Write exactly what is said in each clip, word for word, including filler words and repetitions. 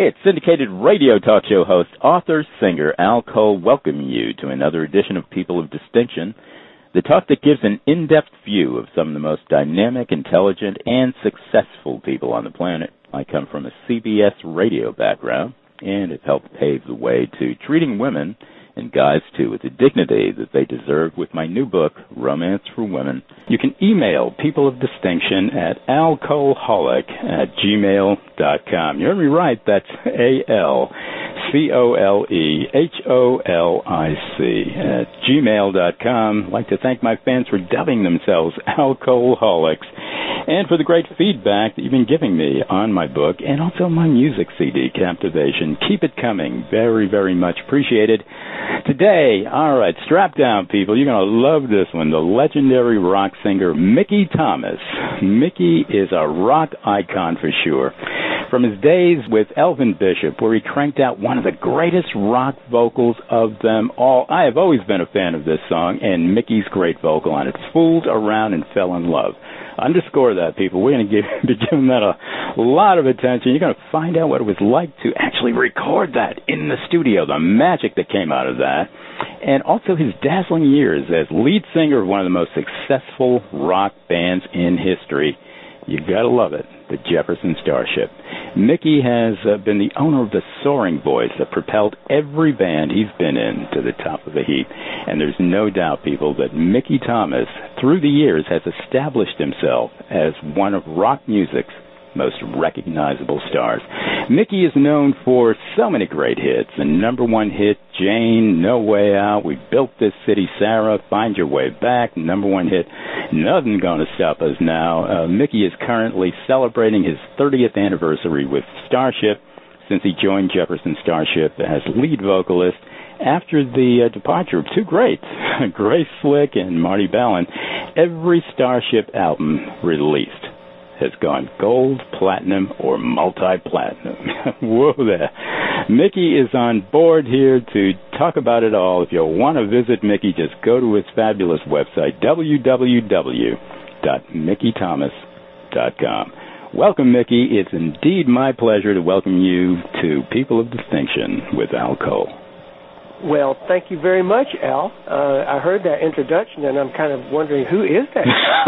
It's syndicated radio talk show host, author, singer Al Cole welcoming you to another edition of People of Distinction, the talk that gives an in-depth view of some of the most dynamic, intelligent, and successful people on the planet. I come from a C B S radio background and have helped pave the way to treating women, and guys too, with the dignity that they deserve with my new book, Romance for Women. You can email People of Distinction at alcoholic at gmail dot com. You heard me right, that's A L C O L E H O L I C at gmail dot com. I'd like to thank my fans for dubbing themselves alcoholics and for the great feedback that you've been giving me on my book and also my music C D, Captivation. Keep it coming. Very, very much appreciated. Today, all right, strap down, people. You're going to love this one. The legendary rock singer Mickey Thomas. Mickey is a rock icon for sure. From his days with Elvin Bishop, where he cranked out one of the greatest rock vocals of them all. I have always been a fan of this song and Mickey's great vocal on it. Fooled around and fell in love. Underscore that, people. We're going to give, be giving that a lot of attention. You're going to find out what it was like to actually record that in the studio, the magic that came out of that, and also his dazzling years as lead singer of one of the most successful rock bands in history. You've got to love it, the Jefferson Starship. Mickey has uh, been the owner of the soaring voice that propelled every band he's been in to the top of the heap. And there's no doubt, people, that Mickey Thomas, through the years, has established himself as one of rock music's most recognizable stars. Mickey is known for so many great hits. The number one hit, Jane, No Way Out, We Built This City, Sarah, Find Your Way Back, number one hit, Nothing Gonna Stop Us Now. Uh, Mickey is currently celebrating his thirtieth anniversary with Starship since he joined Jefferson Starship as lead vocalist after the uh, departure of two greats, Grace Slick and Marty Balin. Every Starship album released has gone gold, platinum, or multi-platinum. Whoa there. Mickey is on board here to talk about it all. If you want to visit Mickey, just go to his fabulous website, w w w dot mickey thomas dot com. Welcome, Mickey. It's indeed my pleasure to welcome you to People of Distinction with Al Cole. Well, thank you very much, Al. Uh, I heard that introduction, and I'm kind of wondering, who is that?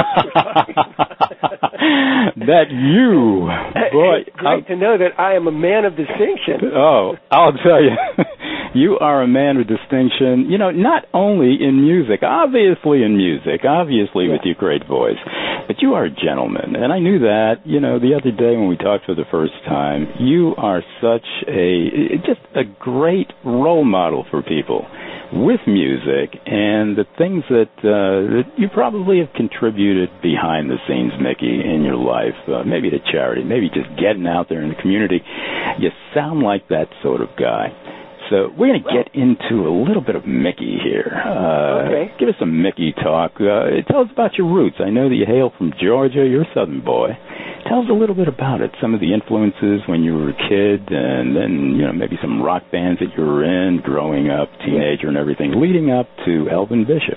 That you. Boy, it's great I'll, to know that I am a man of distinction. Oh, I'll tell you, you are a man of distinction, you know, not only in music, obviously in music, obviously yeah. with your great voice, but you are a gentleman. And I knew that, you know, the other day when we talked for the first time. You are such a, just a great role model for people with music and the things that, uh, that you probably have contributed behind the scenes, Mickey, in your life, uh, maybe to charity, maybe just getting out there in the community. You sound like that sort of guy. So we're going to get into a little bit of Mickey here. Uh, okay. Give us some Mickey talk. Uh, tell us about your roots. I know that you hail from Georgia. You're a Southern boy. Tell us a little bit about it, some of the influences when you were a kid, and then, you know, maybe some rock bands that you were in growing up, teenager and everything, leading up to Elvin Bishop.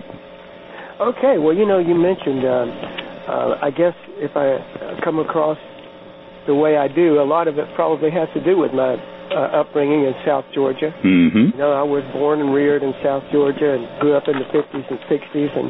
Okay. Well, you know, you mentioned, uh, uh, I guess if I come across the way I do, a lot of it probably has to do with my uh, upbringing in South Georgia. Mm-hmm. You know, I was born and reared in South Georgia and grew up in the fifties and sixties, and,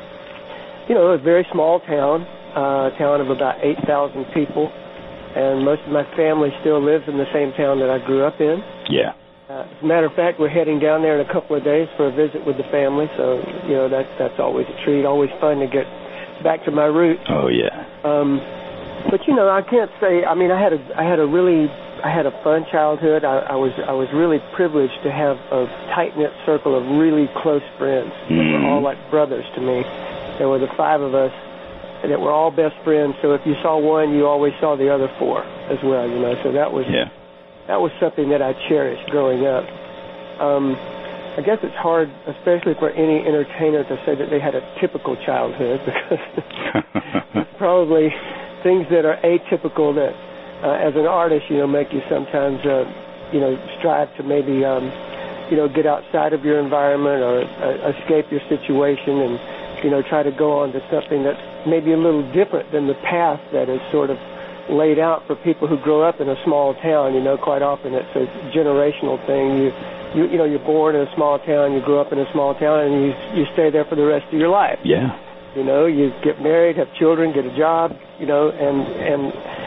you know, it was a very small town. Uh, a town of about eight thousand people, and most of my family still lives in the same town that I grew up in. Yeah. Uh, as a matter of fact, we're heading down there in a couple of days for a visit with the family, so, you know, that's, that's always a treat, always fun to get back to my roots. Oh, yeah. Um, but, you know, I can't say, I mean, I had a, I had a really, I had a fun childhood. I, I was I was really privileged to have a tight-knit circle of really close friends that mm. were all like brothers to me. There were the five of us that were all best friends, so if you saw one, you always saw the other four as well, you know, so that was yeah. that was something that I cherished growing up. Um, I guess it's hard, especially for any entertainer, to say that they had a typical childhood, because it's probably things that are atypical that, uh, as an artist, you know, make you sometimes, uh, you know, strive to maybe, um, you know, get outside of your environment or uh, escape your situation and, you know, try to go on to something that's maybe a little different than the path that has sort of laid out for people who grow up in a small town. You know, quite often it's a generational thing. You, you, you know, you're born in a small town, you grow up in a small town, and you you stay there for the rest of your life. Yeah. You know, you get married, have children, get a job. You know, and and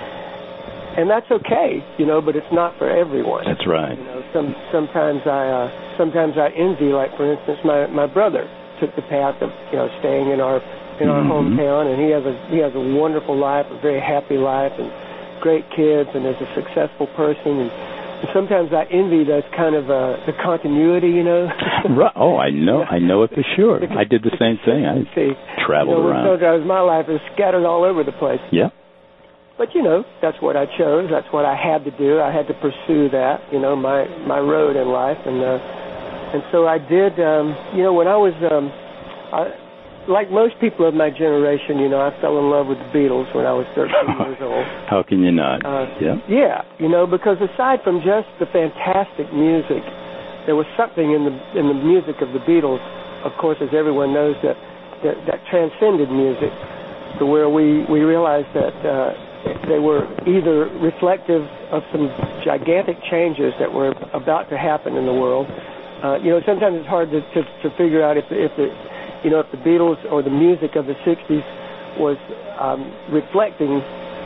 and that's okay. You know, but it's not for everyone. That's right. You know, some sometimes I uh, sometimes I envy. Like for instance, my my brother took the path of you know staying in our in our mm-hmm. hometown, and he has a he has a wonderful life, a very happy life, and great kids, and is a successful person. And, and sometimes I envy that kind of uh, the continuity, you know. Right. Oh, I know, I know it for sure. I did the same thing. I See, traveled you know, around. Sometimes my life is scattered all over the place. Yeah. But you know, that's what I chose. That's what I had to do. I had to pursue that. You know, my my road in life, and uh, and so I did. Um, you know, when I was. Um, I, Like most people of my generation, you know, I fell in love with the Beatles when I was thirteen years old. How can you not? Uh, yeah. Yeah, you know, because aside from just the fantastic music, there was something in the in the music of the Beatles, of course, as everyone knows, that that, that transcended music, to where we we realized that uh, they were either reflective of some gigantic changes that were about to happen in the world. Uh, you know, sometimes it's hard to to, to figure out if if the You know, if the Beatles or the music of the sixties was um, reflecting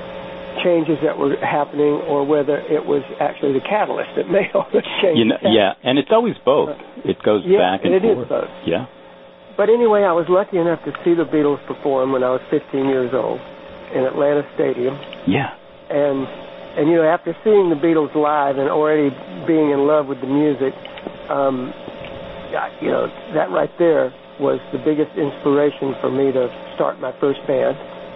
changes that were happening, or whether it was actually the catalyst that made all the changes. You know, yeah, and it's always both. It goes yeah, back and it forth. It is both. Yeah. But anyway, I was lucky enough to see the Beatles perform when I was fifteen years old in Atlanta Stadium. Yeah. And and you know, after seeing the Beatles live and already being in love with the music, um, you know, that right there was the biggest inspiration for me to start my first band.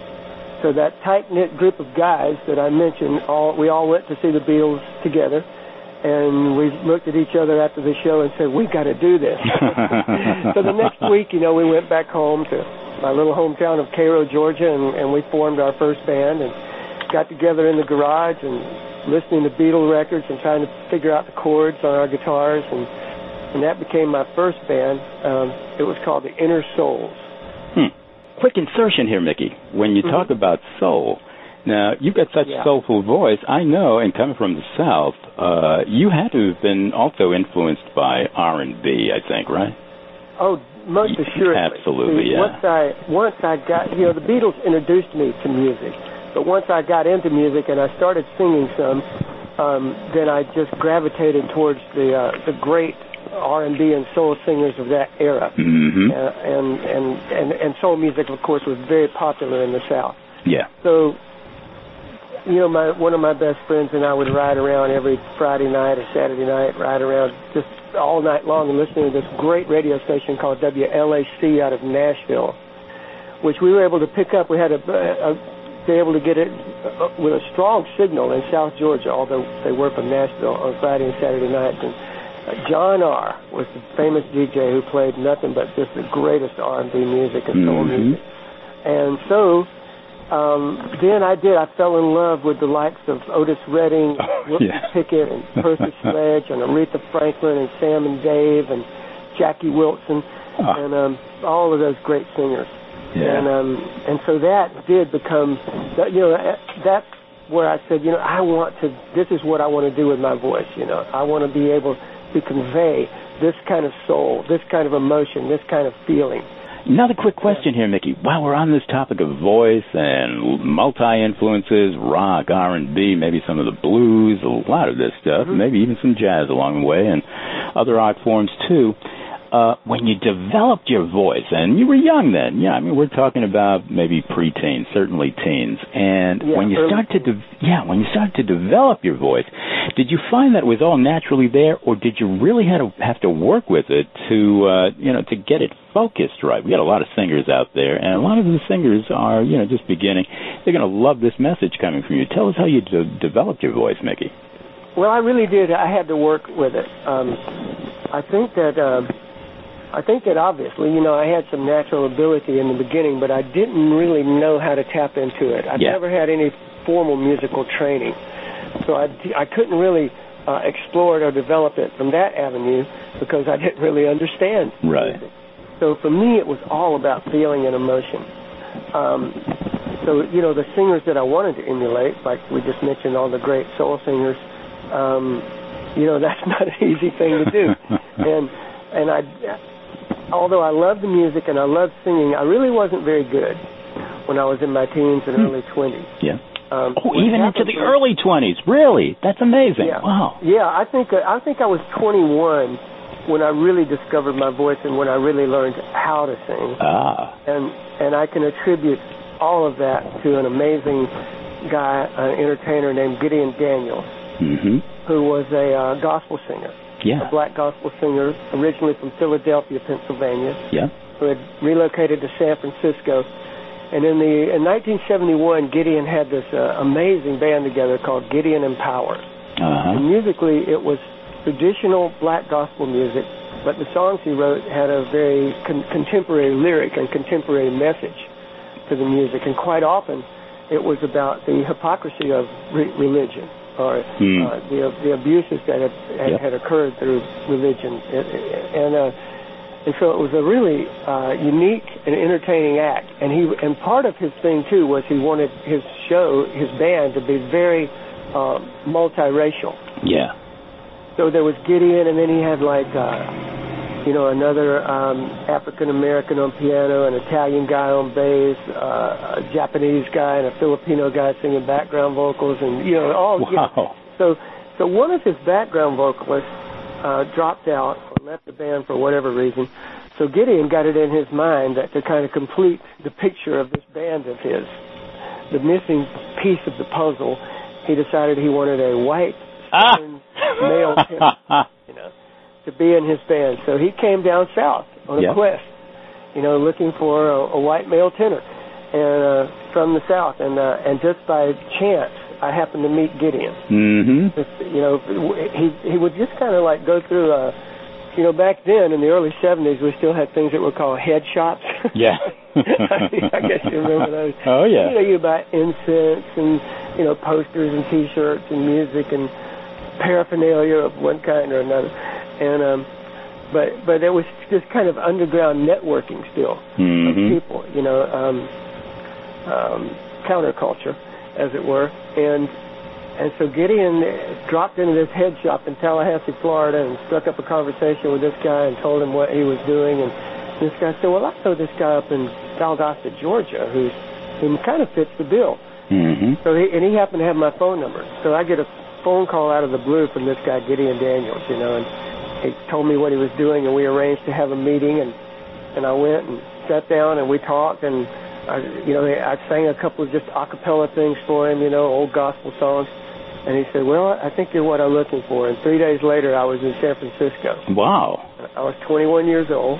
So that tight-knit group of guys that I mentioned, all we all went to see the Beatles together, and we looked at each other after the show and said, we've got to do this. So the next week, you know, we went back home to my little hometown of Cairo, Georgia, and, and we formed our first band and got together in the garage and listening to Beatle records and trying to figure out the chords on our guitars, and And that became my first band. Um, it was called the Inner Souls. Hmm. Quick insertion here, Mickey. When you mm-hmm. talk about soul, now you've got such yeah. soulful voice. I know, and coming from the South, uh, you had to have been also influenced by R and B, I think, right? Oh, most assuredly. Absolutely, See, yeah. Once I, once I got, you know, the Beatles introduced me to music. But once I got into music and I started singing some, um, then I just gravitated towards the uh, the great R and B and soul singers of that era. Mm-hmm. Uh, and, and, and, and soul music, of course, was very popular in the South. Yeah. So, you know, my one of my best friends and I would ride around every Friday night or Saturday night, ride around just all night long and listening to this great radio station called W L A C out of Nashville, which we were able to pick up. We had a, a be able to get it with a strong signal in South Georgia, although they were from Nashville, on Friday and Saturday nights. And John R. was the famous D J who played nothing but just the greatest R and B music and soul mm-hmm. music. And so um, then I did. I fell in love with the likes of Otis Redding, oh, Whoopi yeah. Pickett, and Percy Sledge, and Aretha Franklin, and Sam and Dave, and Jackie Wilson, oh. and um, all of those great singers. Yeah. And um, and so that did become, you know, that's where I said, you know, I want to. This is what I want to do with my voice. You know, I want to be able to convey this kind of soul, this kind of emotion, this kind of feeling. Another quick question here, Mickey. While we're on this topic of voice and multi-influences, rock, R and B, maybe some of the blues, a lot of this stuff, mm-hmm. maybe even some jazz along the way, and other art forms too. Uh, when you developed your voice, and you were young then, yeah, I mean, we're talking about maybe preteens, certainly teens, and yeah, when you early. start to, de- yeah, when you started to develop your voice, did you find that it was all naturally there, or did you really have to have to work with it to, uh, you know, to get it focused right? We got a lot of singers out there, and a lot of the singers are, you know, just beginning. They're going to love this message coming from you. Tell us how you de- developed your voice, Mickey. Well, I really did. I had to work with it. Um, I think that. Um, I think that obviously, you know, I had some natural ability in the beginning, but I didn't really know how to tap into it. I've yeah. never had any formal musical training, so I, I couldn't really uh, explore it or develop it from that avenue because I didn't really understand right. music. So for me, it was all about feeling and emotion. Um, so, you know, the singers that I wanted to emulate, like we just mentioned, all the great soul singers, um, you know, that's not an easy thing to do. and and I, although I love the music and I love singing, I really wasn't very good when I was in my teens and hmm. early twenties. Yeah. Um, oh, even into the was, early twenties, really? That's amazing. Yeah. Wow. Yeah, I think uh, I think I was twenty-one when I really discovered my voice and when I really learned how to sing. Ah. And and I can attribute all of that to an amazing guy, an entertainer named Gideon Daniels, mm-hmm. who was a uh, gospel singer. Yeah. A black gospel singer, originally from Philadelphia, Pennsylvania. Yeah. Who had relocated to San Francisco. And in the in nineteen seventy-one, Gideon had this uh, amazing band together called Gideon Empower. Uh-huh. And musically, it was traditional black gospel music, but the songs he wrote had a very con- contemporary lyric and contemporary message to the music. And quite often, it was about the hypocrisy of re- religion or mm. uh, the the abuses that had, had, yep. had occurred through religion. And, and uh, And so it was a really uh, unique and entertaining act. And he and part of his thing, too, was he wanted his show, his band, to be very um, multiracial. Yeah. So there was Gideon, and then he had, like, uh, you know, another um, African-American on piano, an Italian guy on bass, uh, a Japanese guy, and a Filipino guy singing background vocals. And, you know, all. Wow. You know, so, so one of his background vocalists uh, dropped out, left the band for whatever reason. So Gideon got it in his mind that to kind of complete the picture of this band of his, the missing piece of the puzzle, he decided he wanted a white ah. male tenor, you know, to be in his band. So he came down south on a yep. quest, you know, looking for a, a white male tenor, and uh, from the south, and uh, and just by chance, I happened to meet Gideon. Mm-hmm. Just, you know, he he would just kind of like go through a. You know, back then in the early seventies, we still had things that were called head shops. Yeah. I guess you remember those. Oh, yeah. You know, you buy incense and, you know, posters and T-shirts and music and paraphernalia of one kind or another. And, um, but but there was just kind of underground networking still mm-hmm. of people, you know, um, um, counterculture, as it were. And And so Gideon dropped into this head shop in Tallahassee, Florida, and struck up a conversation with this guy and told him what he was doing. And this guy said, well, I know this guy up in Valdosta, Georgia, who's, who kind of fits the bill. Mm-hmm. So he, and he happened to have my phone number. So I get a phone call out of the blue from this guy, Gideon Daniels, you know, and he told me what he was doing, and we arranged to have a meeting. And, and I went and sat down, and we talked, and, I, you know, I sang a couple of just a cappella things for him, you know, old gospel songs. And he said, well, I think you're what I'm looking for. And three days later, I was in San Francisco. Wow. I was twenty-one years old.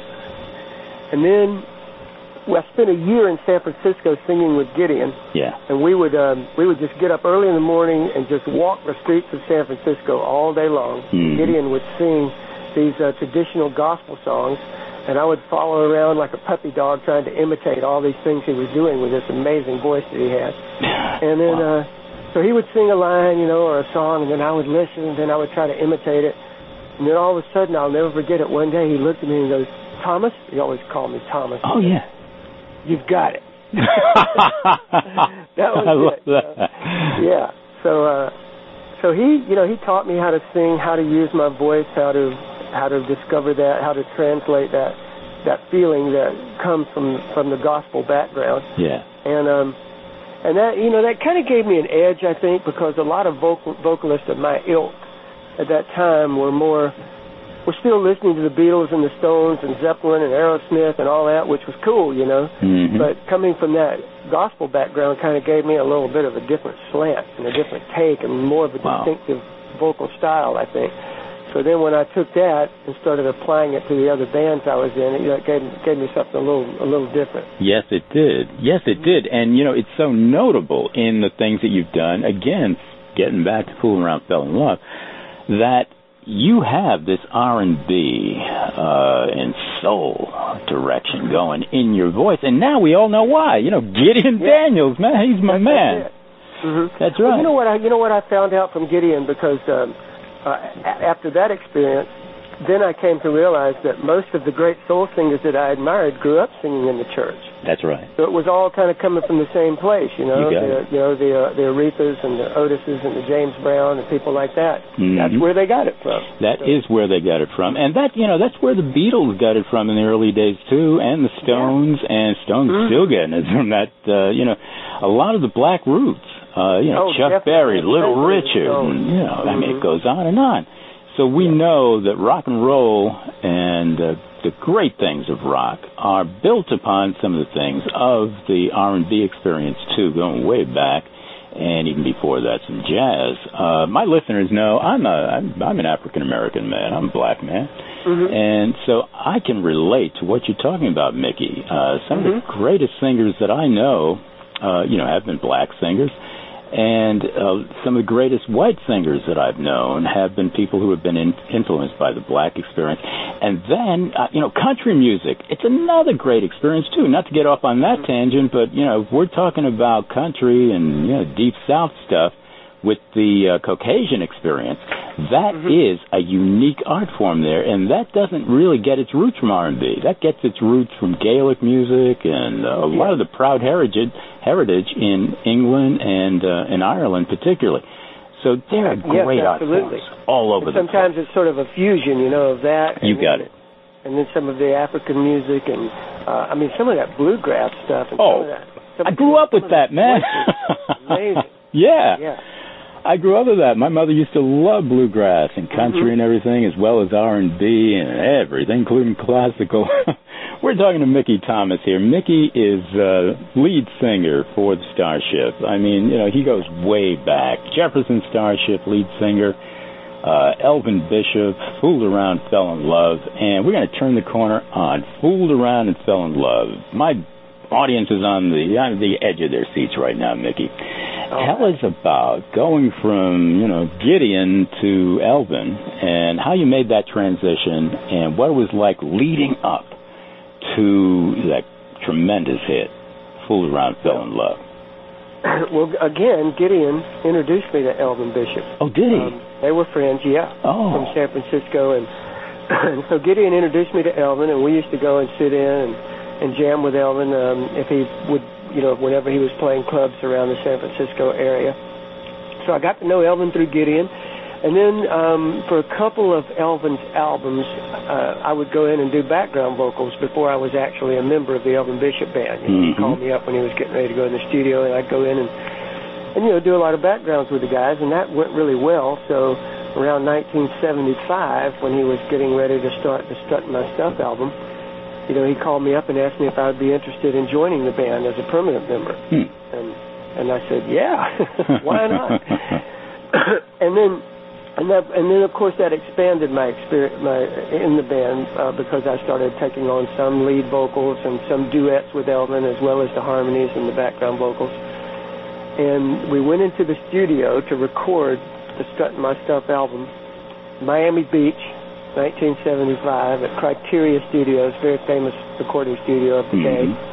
And then well, I spent a year in San Francisco singing with Gideon. Yeah. And we would um, we would just get up early in the morning and just walk the streets of San Francisco all day long. Mm-hmm. Gideon would sing these uh, traditional gospel songs, and I would follow around like a puppy dog trying to imitate all these things he was doing with this amazing voice that he had. And then... Wow. uh So he would sing a line, you know, or a song, and then I would listen, and then I would try to imitate it. And then all of a sudden, I'll never forget it. One day he looked at me and goes, Thomas? He always called me Thomas. Oh, yeah. You've got it. That was I love it. that. Uh, yeah. So uh, so he, you know, he taught me how to sing, how to use my voice, how to how to discover that, how to translate that that feeling that comes from, from the gospel background. Yeah. And um And that, you know, that kind of gave me an edge, I think, because a lot of vocal, vocalists of my ilk at that time were more, were still listening to the Beatles and the Stones and Zeppelin and Aerosmith and all that, which was cool, you know. Mm-hmm. But coming from that gospel background kind of gave me a little bit of a different slant and a different take and more of a wow. distinctive vocal style, I think. So then when I took that and started applying it to the other bands I was in, you know, it gave, gave me something a little a little different. Yes, it did. Yes, it did. And, you know, it's so notable in the things that you've done, again, getting back to Fooling Around Fell in Love, that you have this R and B uh, and soul direction going in your voice. And now we all know why. You know, Gideon yeah. Daniels, man, he's my that's, man. That's, mm-hmm. that's right. Well, you know what I, you know what I found out from Gideon, because... Um, Uh, after that experience, then I came to realize that most of the great soul singers that I admired grew up singing in the church. That's right. So it was all kind of coming from the same place, you know. You got the, it. You know, the uh, the Arethas and the Otises and the James Brown and people like that. Mm-hmm. That's where they got it from. That so. is where they got it from, and that you know that's where the Beatles got it from in the early days too, and the Stones, yeah. and Stones mm-hmm. still getting it from that. Uh, you know, a lot of the Black Roots. Uh, you know, oh, Chuck definitely. Berry, Little Richard, and, you know, mm-hmm. I mean, it goes on and on. So we yeah. know that rock and roll and uh, the great things of rock are built upon some of the things of the R and B experience, too, going way back, and even before that, some jazz. Uh, my listeners know I'm, a, I'm, I'm an African-American man. I'm a black man. Mm-hmm. And so I can relate to what you're talking about, Mickey. Uh, some mm-hmm. of the greatest singers that I know, uh, you know, have been black singers. And uh, some of the greatest white singers that I've known have been people who have been in, influenced by the black experience. And then, uh, you know, country music, it's another great experience, too. Not to get off on that tangent, but, you know, if we're talking about country and, you know, deep South stuff with the uh, Caucasian experience, that mm-hmm. is a unique art form there, and that doesn't really get its roots from R and B. That gets its roots from Gaelic music and uh, a lot of the proud heritage heritage in England and uh, in Ireland particularly. So there are great yes, art forms all over and the sometimes place. It's sort of a fusion, you know, of that. You got then, it. And then some of the African music and, uh, I mean, some of that bluegrass stuff. And oh, some of that, some I grew up with that, man. Amazing. yeah. Yeah. I grew up with that. My mother used to love bluegrass and country mm-hmm. and everything, as well as R and B and everything, including classical. We're talking to Mickey Thomas here. Mickey is uh, lead singer for the Starship. I mean, you know, he goes way back. Jefferson Starship, lead singer. Uh, Elvin Bishop, Fooled Around, Fell in Love. And we're going to turn the corner on Fooled Around and Fell in Love. My audience is on the on the edge of their seats right now, Mickey. Tell us about going from, you know, Gideon to Elvin and how you made that transition and what it was like leading up to that tremendous hit, Fooled Around, Fell in Love. Well, again, Gideon introduced me to Elvin Bishop. Oh, did he? Um, they were friends, yeah, oh. from San Francisco. And, and so Gideon introduced me to Elvin, and we used to go and sit in and, and jam with Elvin um, if he would, you know, whenever he was playing clubs around the San Francisco area. So I got to know Elvin through Gideon. And then um, for a couple of Elvin's albums, uh, I would go in and do background vocals before I was actually a member of the Elvin Bishop Band. You know, mm-hmm. He'd call me up when he was getting ready to go in the studio, and I'd go in and, and, you know, do a lot of backgrounds with the guys, and that went really well. So around nineteen seventy-five, when he was getting ready to start the Struttin' My Stuff album, you know, he called me up and asked me if I would be interested in joining the band as a permanent member. Hmm. And and I said, yeah, why not? and then and that, and then of course that expanded my experience my in the band uh, because I started taking on some lead vocals and some duets with Elvin, as well as the harmonies and the background vocals. And we went into the studio to record the Struttin' My Stuff album, Miami Beach, nineteen seventy-five, at Criteria Studios, very famous recording studio of the day. Mm-hmm.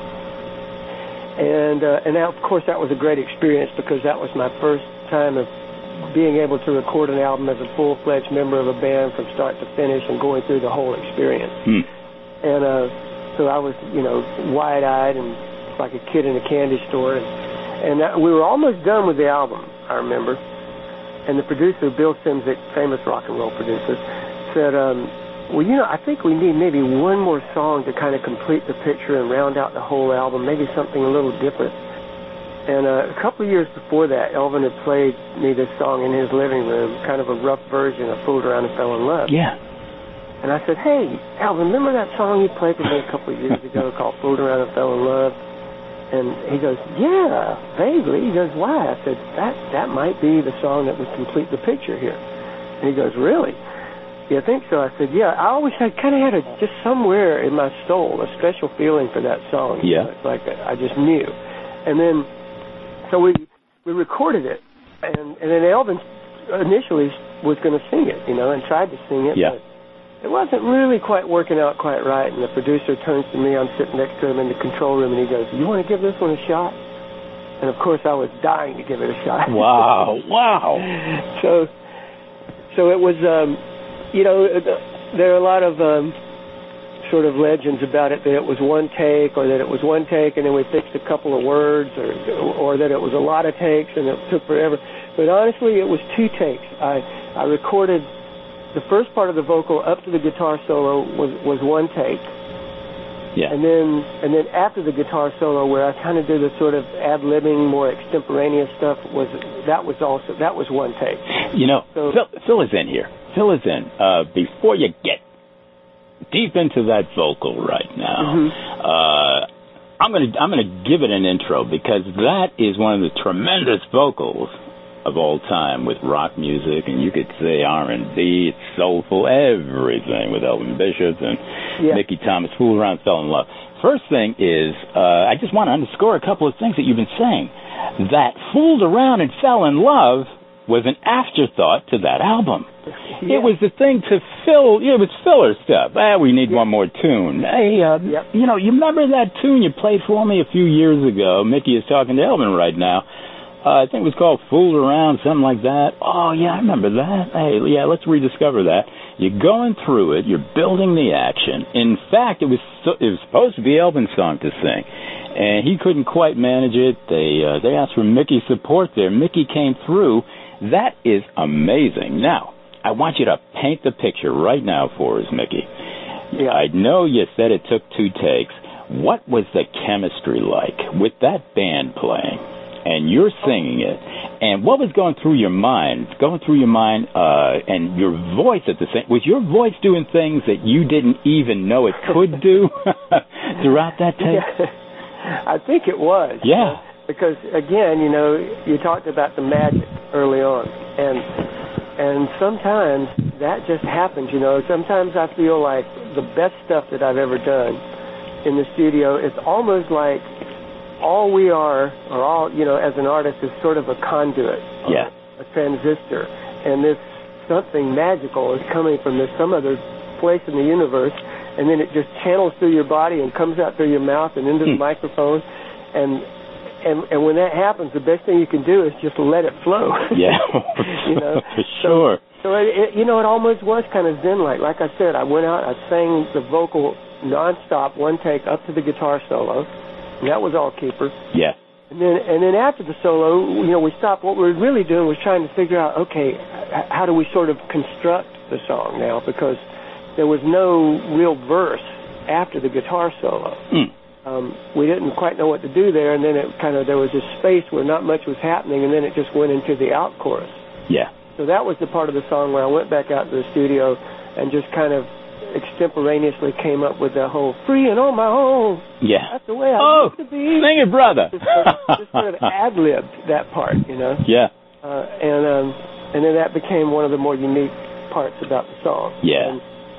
And uh, and that, of course, that was a great experience because that was my first time of being able to record an album as a full-fledged member of a band from start to finish and going through the whole experience. Mm. And uh, so I was, you know, wide-eyed and like a kid in a candy store. And, and that, we were almost done with the album, I remember. And the producer, Bill Simzik, famous rock and roll producer, said, um, well, you know, I think we need maybe one more song to kind of complete the picture and round out the whole album, maybe something a little different. And uh, a couple of years before that, Elvin had played me this song in his living room, kind of a rough version of Fooled Around and Fell in Love. Yeah. And I said, hey, Elvin, remember that song you played for me a couple of years ago called Fooled Around and Fell in Love? And he goes, yeah, vaguely. He goes, why? I said, that that might be the song that would complete the picture here. And he goes, really? Yeah, I think so. I said, yeah, I always had kind of had a, just somewhere in my soul a special feeling for that song. Yeah. It's like I just knew. And then, so we we recorded it, and, and then Elvin initially was going to sing it, you know, and tried to sing it. Yeah. But it wasn't really quite working out quite right, and the producer turns to me, I'm sitting next to him in the control room, and he goes, you want to give this one a shot? And, of course, I was dying to give it a shot. Wow, wow. So so it was, um, you know, there are a lot of um, sort of legends about it that it was one take, or that it was one take and then we fixed a couple of words, or or that it was a lot of takes and it took forever. But honestly, it was two takes. I I recorded the first part of the vocal up to the guitar solo was was one take. Yeah. And then and then after the guitar solo, where I kind of did the sort of ad-libbing, more extemporaneous stuff, was that was also that was one take. You know, so, fill, fill us in here. Fill us in uh, before you get deep into that vocal right now. Mm-hmm. Uh, I'm gonna I'm gonna give it an intro, because that is one of the tremendous vocals of all time with rock music, and you could say R and B, it's soulful, everything with Elvin Bishop and yeah. Mickey Thomas, Fool Around, Fell in Love. First thing is, uh, I just want to underscore a couple of things that you've been saying. That Fooled Around and Fell in Love was an afterthought to that album. Yeah. It was the thing to fill, it was filler stuff. Ah, we need yeah. one more tune. Hey, uh, yep. you know, you remember that tune you played for me a few years ago? Mickey is talking to Elvin right now. Uh, I think it was called Fooled Around, something like that. Oh, yeah, I remember that. Hey, yeah, let's rediscover that. You're going through it. You're building the action. In fact, it was so, it was supposed to be Elvin's song to sing, and he couldn't quite manage it. They uh, they asked for Mickey's support there. Mickey came through. That is amazing. Now, I want you to paint the picture right now for us, Mickey. Yeah. I know you said it took two takes. What was the chemistry like with that band playing? And you're singing it, and what was going through your mind, going through your mind, uh, and your voice at the same, was your voice doing things that you didn't even know it could do throughout that tape? Yeah. I think it was. Yeah. You know, because, again, you know, you talked about the magic early on, and and sometimes that just happens, you know. Sometimes I feel like the best stuff that I've ever done in the studio, it's almost like all we are, or all, you know, as an artist, is sort of a conduit, yeah. a transistor, and this something magical is coming from this some other place in the universe, and then it just channels through your body and comes out through your mouth and into hmm. the microphone, and and and when that happens, the best thing you can do is just let it flow. Yeah, you know, for sure. So, so it, it, you know, it almost was kind of zen-like. Like I said, I went out, I sang the vocal nonstop, one take up to the guitar solo. And that was all keeper. Yeah. And then and then after the solo, you know, we stopped. What we were really doing was trying to figure out, okay, how do we sort of construct the song now? Because there was no real verse after the guitar solo. Mm. Um, we didn't quite know what to do there, and then it kind of, there was this space where not much was happening, and then it just went into the out chorus. Yeah. So that was the part of the song where I went back out to the studio and just kind of extemporaneously came up with the whole free and on my own. Yeah. That's the way I oh, used to be. Sing it, brother. Just sort of, just sort of ad-libbed that part, you know. Yeah. Uh, and um, and then that became one of the more unique parts about the song. Yeah. And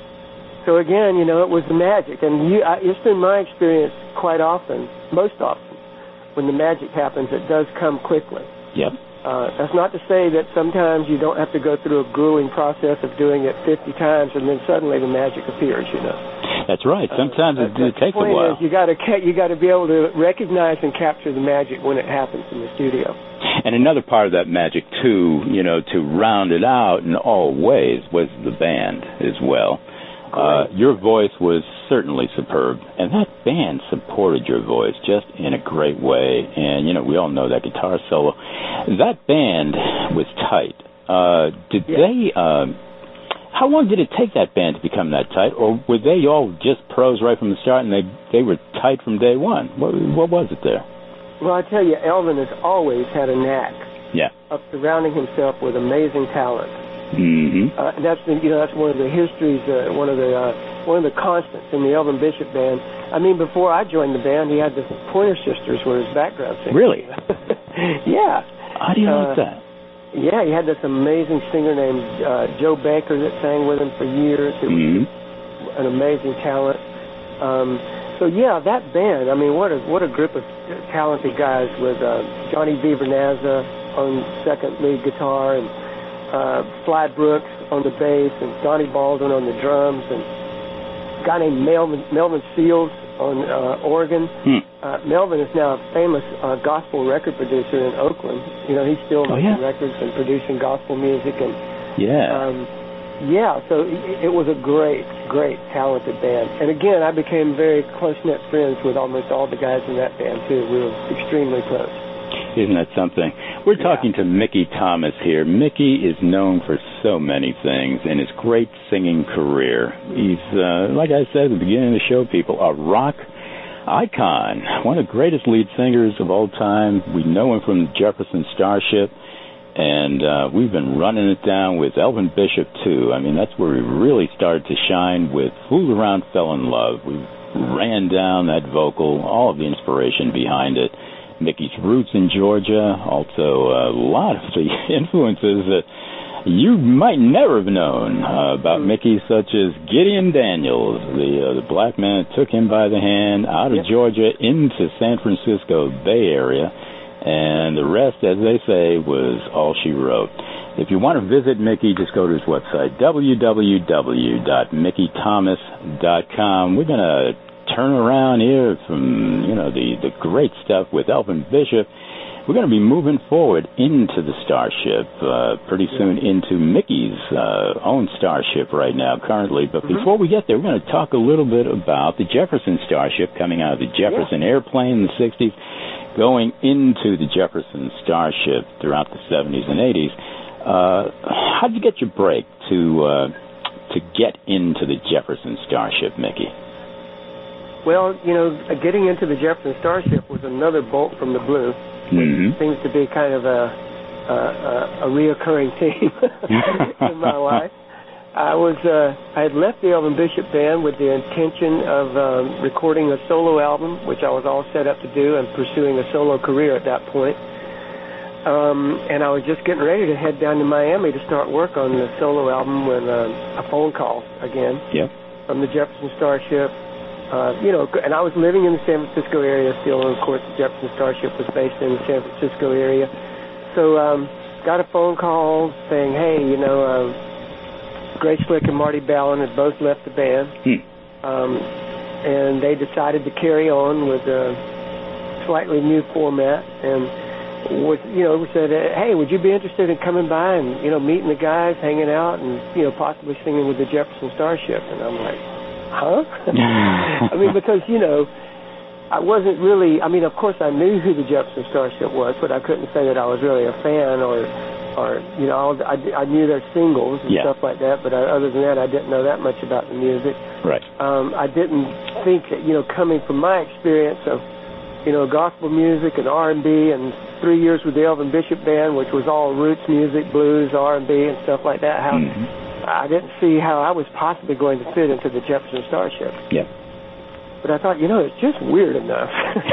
so again, you know, it was the magic, and you, I, it's been my experience quite often, most often, when the magic happens, it does come quickly. Yep. Uh, that's not to say that sometimes you don't have to go through a grueling process of doing it fifty times and then suddenly the magic appears, you know. That's right. Sometimes uh, it, it takes a while. Is you got to you got to be able to recognize and capture the magic when it happens in the studio. And another part of that magic, too, you know, to round it out in all ways, was the band as well. Uh, your voice was certainly superb, and that band supported your voice just in a great way. And, you know, we all know that guitar solo. That band was tight. Uh, did yeah. they, um, how long did it take that band to become that tight? Or were they all just pros right from the start, and they, they were tight from day one? What, what was it there? Well, I tell you, Elvin has always had a knack yeah. of surrounding himself with amazing talent. Mm-hmm. Uh, that's the, you know that's one of the histories, uh, one of the uh, one of the constants in the Elvin Bishop band. I mean, before I joined the band, he had the Pointer Sisters were his background singers. Really? Yeah. How do you uh, like that? Yeah, he had this amazing singer named uh, Joe Baker that sang with him for years. Who mm-hmm. was an amazing talent. Um, so yeah, that band. I mean, what a what a group of talented guys with uh, Johnny V. Vernazza on second lead guitar and Uh, Sly Brooks on the bass, and Donnie Baldwin on the drums, and a guy named Melvin, Melvin Seals on uh, organ. Hmm. Uh, Melvin is now a famous uh, gospel record producer in Oakland. You know, he's still oh, making yeah. records and producing gospel music. And yeah. um, yeah, so it, it was a great, great, talented band. And again, I became very close-knit friends with almost all the guys in that band, too. We were extremely close. Isn't that something? We're talking yeah. to Mickey Thomas here. Mickey is known for so many things in his great singing career. He's, uh, like I said at the beginning of the show, people, a rock icon, one of the greatest lead singers of all time. We know him from the Jefferson Starship. And uh, we've been running it down with Elvin Bishop, too. I mean, that's where we really started to shine with Fooled Around, Fell in Love. We ran down that vocal, all of the inspiration behind it. Mickey's roots in Georgia, also a lot of the influences that you might never have known uh, about Mickey, such as Gideon Daniels, the, uh, the black man that took him by the hand out of yep. Georgia into San Francisco Bay Area. And the rest, as they say, was all she wrote. If you want to visit Mickey, just go to his website, w w w dot mickey thomas dot com. We're going to turn around here from, you know, the, the great stuff with Elvin Bishop. We're going to be moving forward into the Starship, uh, pretty soon into Mickey's uh, own Starship right now, currently. But mm-hmm. before we get there, we're going to talk a little bit about the Jefferson Starship coming out of the Jefferson yeah. airplane in the sixties. Going into the Jefferson Starship throughout the seventies and eighties, uh, how did you get your break to uh, to get into the Jefferson Starship, Mickey? Well, you know, getting into the Jefferson Starship was another bolt from the blue. Mm-hmm. Seems to be kind of a a, a reoccurring theme in my life. I was uh, I had left the Elvin Bishop Band with the intention of um, recording a solo album, which I was all set up to do, and pursuing a solo career at that point. Um, and I was just getting ready to head down to Miami to start work on the solo album when uh, a phone call again yep. from the Jefferson Starship. Uh, you know, and I was living in the San Francisco area still, and of course the Jefferson Starship was based in the San Francisco area. So um, got a phone call saying, hey, you know, uh, Grace Slick and Marty Ballin had both left the band, hmm. um, and they decided to carry on with a slightly new format. And was, you know, we said, "Hey, would you be interested in coming by and you know meeting the guys, hanging out, and you know possibly singing with the Jefferson Starship?" And I'm like, "Huh?" I mean, because you know, I wasn't really. I mean, of course, I knew who the Jefferson Starship was, but I couldn't say that I was really a fan or. Or, you know, I, I knew their singles and yeah. stuff like that, but I, other than that, I didn't know that much about the music. Right. Um, I didn't think that, you know, coming from my experience of, you know, gospel music and R and B and three years with the Elvin Bishop Band, which was all roots music, blues, R and B and stuff like that, how mm-hmm. I didn't see how I was possibly going to fit into the Jefferson Starship. Yeah. But I thought, you know, it's just weird enough.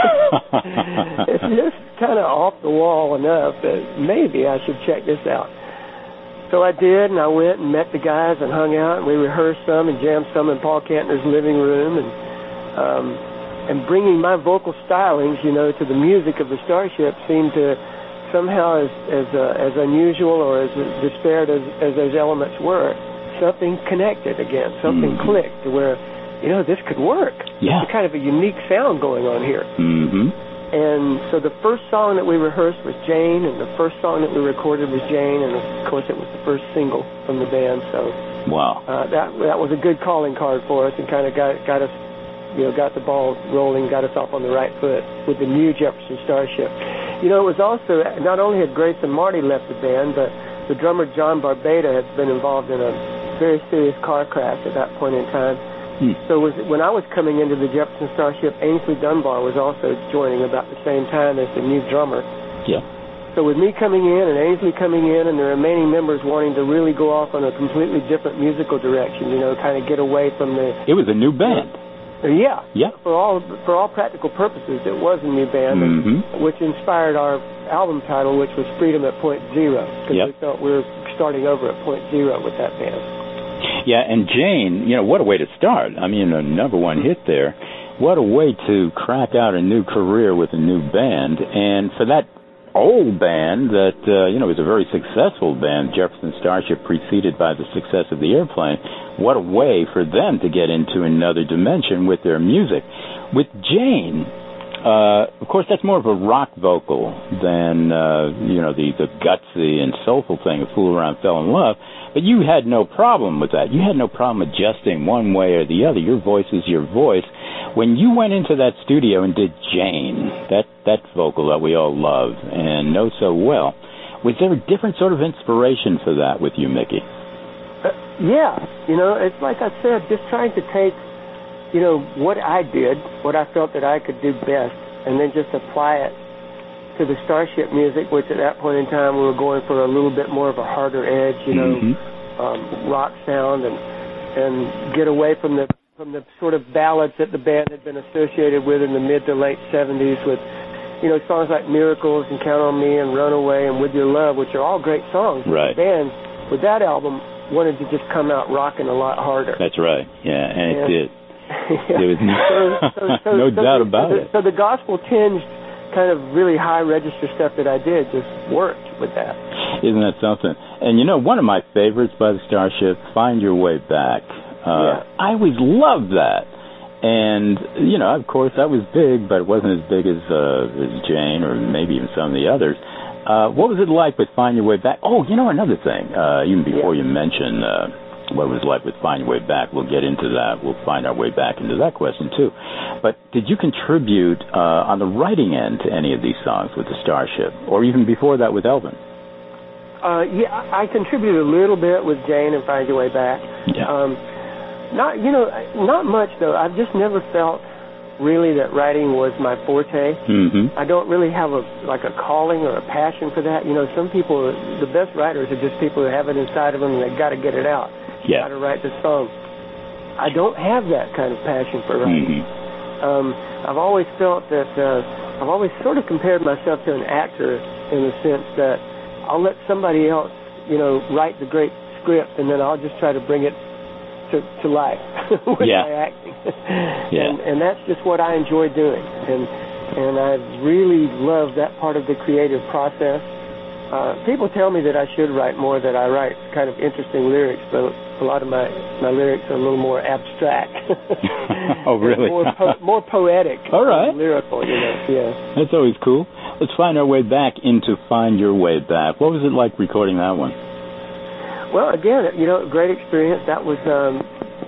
It's just kind of off the wall enough that maybe I should check this out. So I did, and I went and met the guys and hung out, and we rehearsed some and jammed some in Paul Kantner's living room, and um, and bringing my vocal stylings, you know, to the music of the Starship seemed to somehow, as as uh, as unusual or as disparate as, as those elements were, something connected again, something mm-hmm. clicked to where. You know, this could work. Yeah. There's kind of a unique sound going on here. Mm-hmm. And so the first song that we rehearsed was Jane, and the first song that we recorded was Jane, and of course it was the first single from the band. So wow, uh, that that was a good calling card for us, and kind of got got us, you know, got the ball rolling, got us off on the right foot with the new Jefferson Starship. You know, it was also not only had Grace and Marty left the band, but the drummer John Barbada had been involved in a very serious car crash at that point in time. Hmm. So was, when I was coming into the Jefferson Starship, Ainsley Dunbar was also joining about the same time as the new drummer. Yeah. So with me coming in and Ainsley coming in and the remaining members wanting to really go off on a completely different musical direction, you know, kind of get away from the... It was a new band. Uh, yeah. Yeah. For all for all practical purposes, it was a new band, mm-hmm. which inspired our album title, which was Freedom at Point Zero, because yep. we felt we were starting over at Point Zero with that band. Yeah, and Jane, you know, what a way to start. I mean, a number one hit there. What a way to crack out a new career with a new band. And for that old band that, uh, you know, was a very successful band, Jefferson Starship, preceded by the success of the airplane, what a way for them to get into another dimension with their music. With Jane, Uh, of course, that's more of a rock vocal than, uh, you know, the, the gutsy and soulful thing of Fool Around, Fell in Love. But you had no problem with that. You had no problem adjusting one way or the other. Your voice is your voice. When you went into that studio and did Jane, that, that vocal that we all love and know so well, was there a different sort of inspiration for that with you, Mickey? Uh, yeah. You know, it's like I said, just trying to take, you know, what I did, what I felt that I could do best, and then just apply it to the Starship music, which at that point in time we were going for a little bit more of a harder edge, you know, mm-hmm. um, rock sound, and and get away from the from the sort of ballads that the band had been associated with in the mid to late seventies with, you know, songs like Miracles and Count on Me and Runaway and With Your Love, which are all great songs. Right. The band, with that album, wanted to just come out rocking a lot harder. That's right. Yeah, and, and it did. Yeah. There was no, so, so, so, no so doubt the, about so the, it. So the gospel-tinged kind of really high-register stuff that I did just worked with that. Isn't that something? And, you know, one of my favorites by the Starship, Find Your Way Back. Uh, yeah. I always loved that. And, you know, of course, that was big, but it wasn't as big as, uh, as Jane or maybe even some of the others. Uh, what was it like with Find Your Way Back? Oh, you know, another thing, uh, even before yeah. you mention uh, what it was like with Find Your Way Back, we'll get into that. We'll find our way back into that question, too. But did you contribute uh, on the writing end to any of these songs with the Starship, or even before that with Elvin? Uh, yeah, I contributed a little bit with Jane and Find Your Way Back. Yeah. Um, not, you know, not much, though. I've just never felt really that writing was my forte. Mm-hmm. I don't really have a like a calling or a passion for that. You know, some people, the best writers are just people who have it inside of them and they've got to get it out. Yeah. Got to write the song. I don't have that kind of passion for writing. Mm-hmm. Um, I've always felt that uh, I've always sort of compared myself to an actor in the sense that I'll let somebody else, you know, write the great script and then I'll just try to bring it to, to life with yeah. my acting. yeah. And, and that's just what I enjoy doing. And and I really love that part of the creative process. Uh, people tell me that I should write more, that I write kind of interesting lyrics, but a lot of my, my lyrics are a little more abstract. Oh, really? more, po- more poetic. All right. Lyrical, you know, yeah. That's always cool. Let's find our way back into Find Your Way Back. What was it like recording that one? Well, again, you know, great experience. That was um,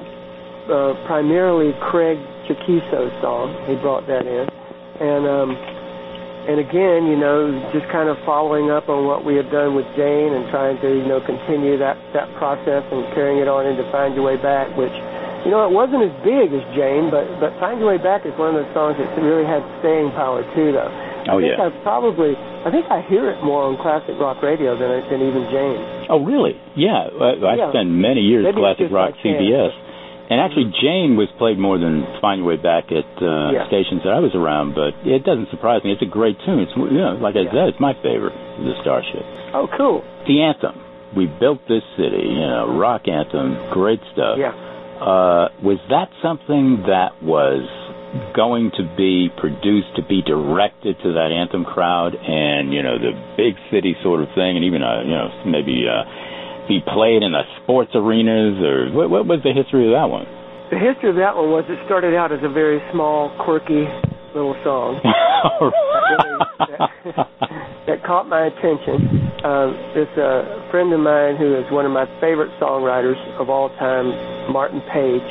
uh, primarily Craig Chiquiso's song. He brought that in. And, um, and again, you know, just kind of following up on what we had done with Jane and trying to, you know, continue that, that process and carrying it on into Find Your Way Back, which, you know, it wasn't as big as Jane, but, but Find Your Way Back is one of those songs that really had staying power, too, though. Oh, I think yeah. I probably, I think I hear it more on classic rock radio than, than even Jane. Oh, really? Yeah. I, I yeah. spent many years Maybe classic rock C B S. And actually, Jane was played more than Find Your Way Back at uh, yeah. stations that I was around, but it doesn't surprise me. It's a great tune. It's, you know, like I yeah. said, it's my favorite, the Starship. Oh, cool. The anthem, We Built This City, you know, rock anthem, great stuff. Yeah. Uh, was that something that was going to be produced to be directed to that anthem crowd and, you know, the big city sort of thing, and even, uh, you know, maybe... Uh, be played in the sports arenas, or what, what was the history of that one? The history of that one was it started out as a very small, quirky little song that, really, that, that caught my attention. Um, this uh, friend of mine who is one of my favorite songwriters of all time, Martin Page,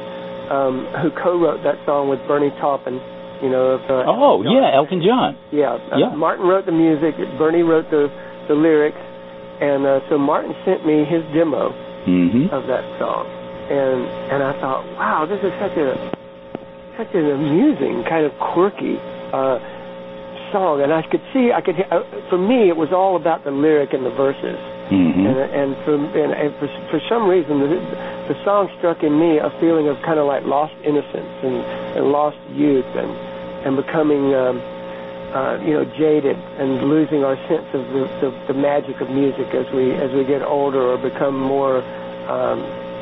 um, who co-wrote that song with Bernie Taupin. You know, of, uh, oh Elton yeah, Elton John. Yeah, uh, yeah. Martin wrote the music. Bernie wrote the the lyrics. And uh, so Martin sent me his demo mm-hmm. of that song, and and I thought, wow, this is such a such an amusing, kind of quirky uh, song. And I could see, I could uh, for me, it was all about the lyric and the verses. Mm-hmm. And and for and, and for, for some reason, the, the song struck in me a feeling of kind of like lost innocence and, and lost youth and and becoming. Um, Uh, you know, jaded and losing our sense of the, the, the magic of music as we as we get older or become more um,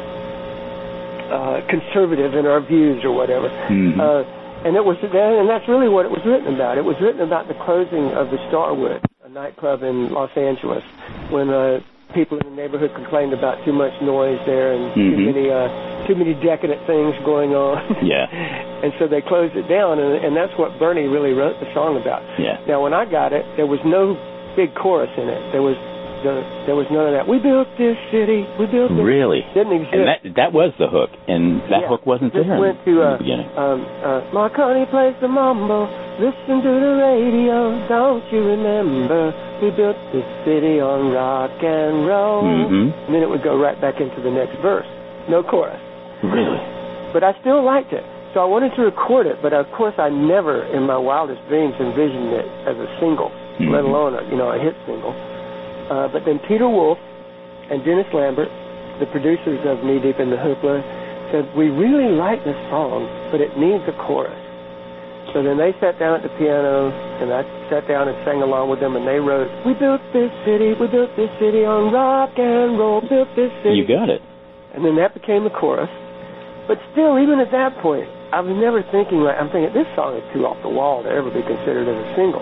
uh, conservative in our views or whatever. Mm-hmm. Uh, and it was, and that's really what it was written about. It was written about the closing of the Starwood, a nightclub in Los Angeles, when uh, people in the neighborhood complained about too much noise there and mm-hmm. too many uh, too many decadent things going on. Yeah. And so they closed it down, and, and that's what Bernie really wrote the song about. Yeah. Now, when I got it, there was no big chorus in it. There was the, there was none of that. We built this city. We built this. Really? Didn't exist. And that that was the hook, and that yeah. hook wasn't Just there went in, to, in uh, the beginning. Um, uh, Marconi plays the mambo. Listen to the radio. Don't you remember? We built this city on rock and roll. Mm-hmm. And then it would go right back into the next verse. No chorus. Really? But I still liked it. So I wanted to record it, but of course I never in my wildest dreams envisioned it as a single, mm-hmm. let alone a, you know, a hit single. Uh, but then Peter Wolf and Dennis Lambert, the producers of Knee Deep in the Hoopla, said, we really like this song, but it needs a chorus. So then they sat down at the piano, and I sat down and sang along with them, and they wrote, we built this city, we built this city on rock and roll, built this city. You got it. And then that became the chorus. But still, even at that point, I was never thinking, like, I'm thinking, this song is too off the wall to ever be considered as a single.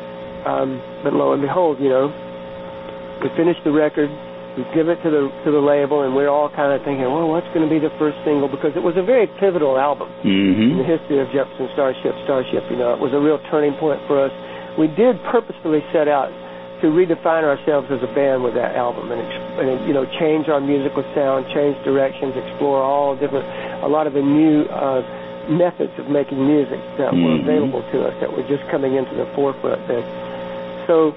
Um, but lo and behold, you know, we finished the record, we give it to the to the label, and we're all kind of thinking, well, what's going to be the first single? Because it was a very pivotal album mm-hmm. in the history of Jefferson Starship. Starship, you know, it was a real turning point for us. We did purposefully set out to redefine ourselves as a band with that album, and, and you know, change our musical sound, change directions, explore all different, a lot of the new uh, methods of making music that mm-hmm. were available to us, that were just coming into the forefront then. So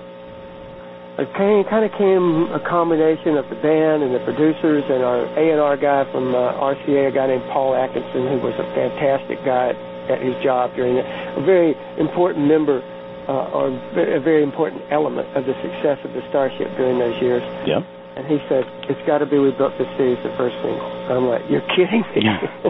it came, kind of came a combination of the band and the producers and our A and R guy from uh, R C A, a guy named Paul Atkinson, who was a fantastic guy at his job during it, a very important member uh, or a very important element of the success of the Starship during those years. Yeah. And he said, it's got to be We Built This City, the first single. I'm like, you're kidding me.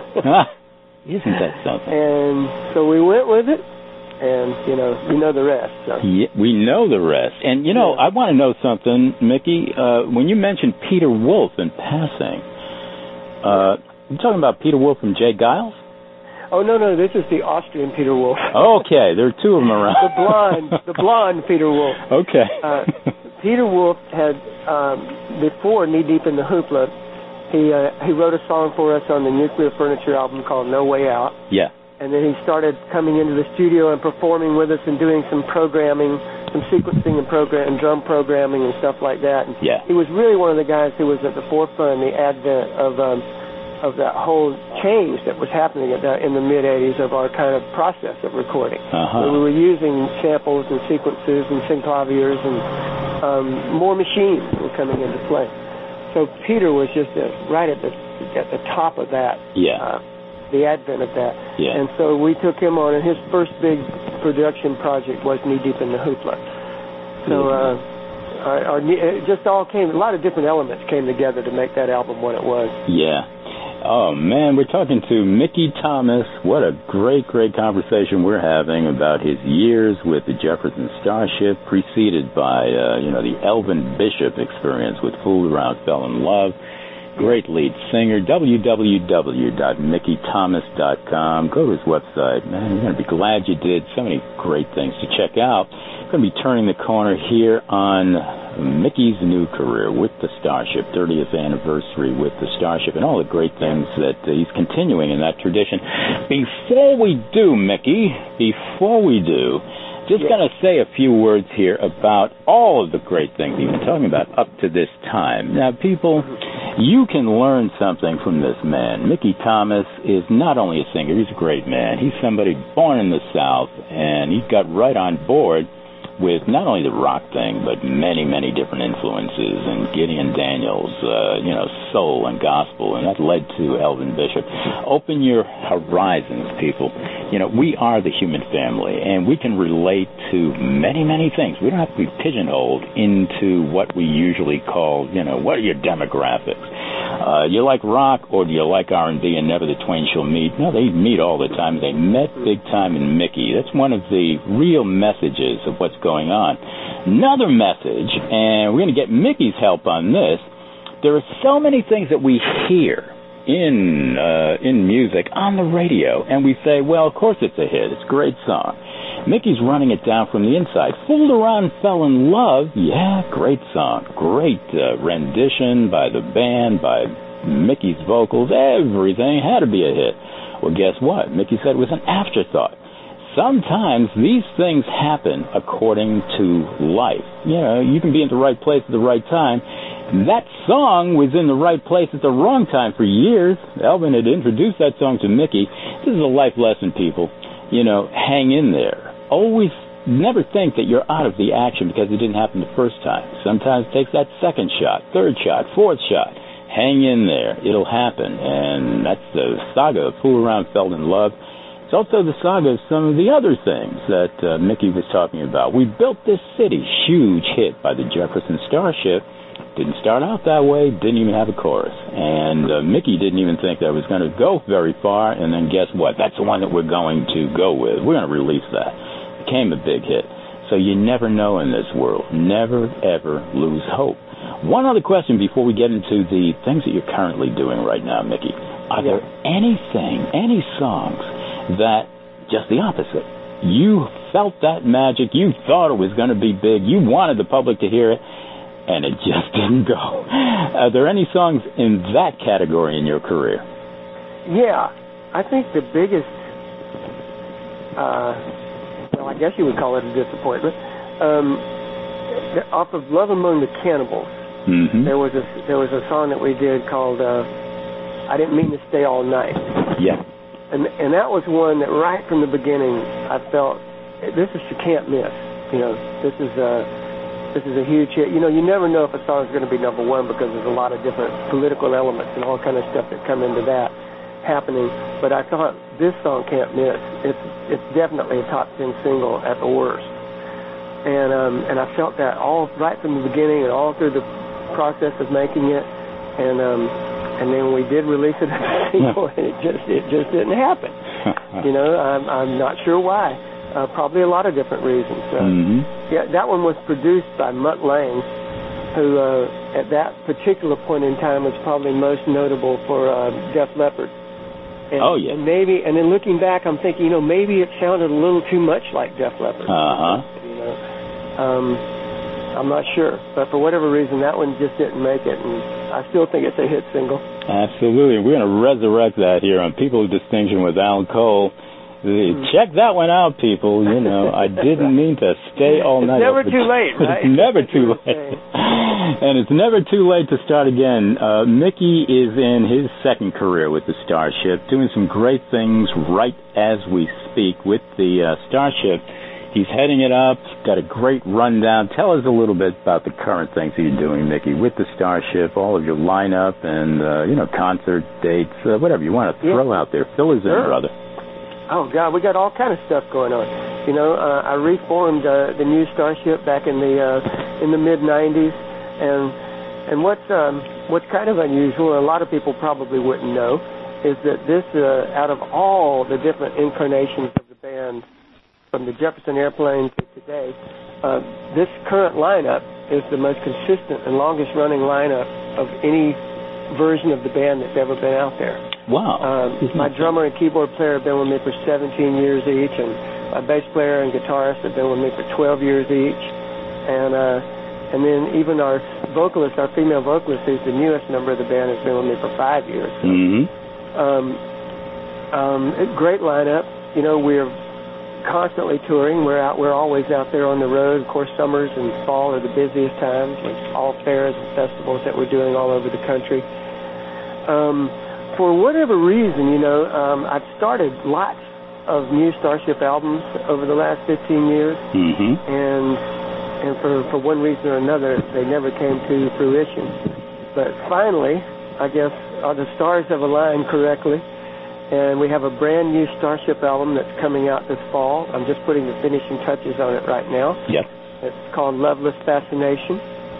Isn't that something? And so we went with it. And, you know, we know the rest. So. Yeah, we know the rest. And, you know, yeah. I want to know something, Mickey. Uh, when you mentioned Peter Wolf in passing, uh, you talking about Peter Wolf and Jay Giles? Oh, no, no, this is the Austrian Peter Wolf. Okay, there are two of them around. the blonde, the blonde Peter Wolf. Okay. uh, Peter Wolf had, um, before Knee Deep in the Hoopla, he, uh, he wrote a song for us on the Nuclear Furniture album called No Way Out. Yeah. And then he started coming into the studio and performing with us and doing some programming, some sequencing and program and drum programming and stuff like that. And yeah. he was really one of the guys who was at the forefront in the advent of um, of that whole change that was happening at that, in the mid eighties of our kind of process of recording. Uh-huh. So we were using samples and sequences and synclaviers, and um, more machines were coming into play. So Peter was just uh, right at the at the top of that. Yeah. Uh, the advent of that. Yeah. And so we took him on, and his first big production project was Knee Deep in the Hoopla. So uh, our, our, it just all came, a lot of different elements came together to make that album what it was. Yeah. Oh, man, we're talking to Mickey Thomas. What a great, great conversation we're having about his years with the Jefferson Starship, preceded by, uh, you know, the Elvin Bishop experience with Fooled Around, Fell in Love. Great lead singer, w w w dot mickey thomas dot com. Go to his website. Man, you're going to be glad you did. So many great things to check out. Going to be turning the corner here on Mickey's new career with the Starship, thirtieth anniversary with the Starship, and all the great things that uh, he's continuing in that tradition. Before we do, Mickey, before we do, just yeah. going to say a few words here about all of the great things you've been talking about up to this time. Now, people, you can learn something from this man. Mickey Thomas is not only a singer, he's a great man. He's somebody born in the South, and he got right on board with not only the rock thing, but many, many different influences, and Gideon Daniels, uh, you know, soul and gospel, and that led to Elvin Bishop. Open your horizons, people. You know, we are the human family, and we can relate to many, many things. We don't have to be pigeonholed into what we usually call, you know, what are your demographics? Uh, you like rock, or do you like R and B, and never the twain shall meet? No, they meet all the time. They met big time in Mickey. That's one of the real messages of what's going on. Another message, and we're going to get Mickey's help on this. There are so many things that we hear in uh, in music on the radio, and we say, well, of course it's a hit. It's a great song. Mickey's running it down from the inside. Fooled Around, Fell in Love. Yeah, great song. Great uh, rendition by the band, by Mickey's vocals, everything had to be a hit. Well, guess what? Mickey said it was an afterthought. Sometimes these things happen according to life. You know, you can be in the right place at the right time. That song was in the right place at the wrong time for years. Elvin had introduced that song to Mickey. This is a life lesson, people. You know, hang in there. Always never think that you're out of the action because it didn't happen the first time. Sometimes it takes that second shot, third shot, fourth shot. Hang in there. It'll happen. And that's the saga of Fool Around Fell in Love. It's also the saga of some of the other things that uh, Mickey was talking about. We Built This City, huge hit by the Jefferson Starship. Didn't start out that way, didn't even have a chorus. And uh, Mickey didn't even think that was going to go very far, and then guess what? That's the one that we're going to go with. We're going to release that. Became a big hit. So you never know in this world. Never, ever lose hope. One other question before we get into the things that you're currently doing right now, Mickey. Are yeah. there anything, any songs that, just the opposite, you felt that magic, you thought it was going to be big, you wanted the public to hear it, and it just didn't go? Are there any songs in that category in your career? Yeah. I think the biggest, uh, well, I guess you would call it a disappointment, um, off of Love Among the Cannibals, mm-hmm. there was a there was a song that we did called uh, I Didn't Mean to Stay All Night. Yeah. And and that was one that right from the beginning I felt, this is you can't miss. You know, this is a... Uh, This is a huge hit. You know, you never know if a song is going to be number one because there's a lot of different political elements and all kind of stuff that come into that happening. But I thought this song can't miss. It's it's definitely a top ten single at the worst. And um, and I felt that all right from the beginning and all through the process of making it. And um, and then we did release it as a single, and it just it just didn't happen. You know, I'm I'm not sure why. Uh, probably a lot of different reasons. Uh, mm-hmm. Yeah, that one was produced by Mutt Lange, who uh, at that particular point in time was probably most notable for uh, Def Leppard. And, oh yeah. And maybe, and then looking back, I'm thinking, you know, maybe it sounded a little too much like Def Leppard. Uh huh. You know, um, I'm not sure, but for whatever reason, that one just didn't make it, and I still think it's a hit single. Absolutely, we're going to resurrect that here on People of Distinction with Al Cole. Check that one out, people. You know, I didn't mean to stay all night. It's never too late, right? It's never too late. And it's never too late to start again. Uh, Mickey is in his second career with the Starship, doing some great things right as we speak with the uh, Starship. He's heading it up, got a great rundown. Tell us a little bit about the current things that you're doing, Mickey, with the Starship, all of your lineup and, uh, you know, concert dates, uh, whatever you want to throw yeah. out there. Fill us in, sure. brother. Oh, God, we got all kind of stuff going on. You know, uh, I reformed uh, the new Starship back in the uh, in the mid nineties, and and what's um, what's kind of unusual, and a lot of people probably wouldn't know, is that this, uh, out of all the different incarnations of the band, from the Jefferson Airplane to today, uh, this current lineup is the most consistent and longest-running lineup of any version of the band that's ever been out there. Wow. Um, my drummer and keyboard player have been with me for seventeen years each, and my bass player and guitarist have been with me for twelve years each. And uh, and then even our vocalist, our female vocalist, who's the newest member of the band, has been with me for five years. So, mm-hmm. um, um, great lineup. You know, we're constantly touring. We're out. We're always out there on the road. Of course, summers and fall are the busiest times, with all fairs and festivals that we're doing all over the country. Um, For whatever reason, you know, um, I've started lots of new Starship albums over the last fifteen years, mm-hmm. and and for, for one reason or another, they never came to fruition. But finally, I guess uh, the stars have aligned correctly, and we have a brand new Starship album that's coming out this fall. I'm just putting the finishing touches on it right now. Yep. It's called Loveless Fascination.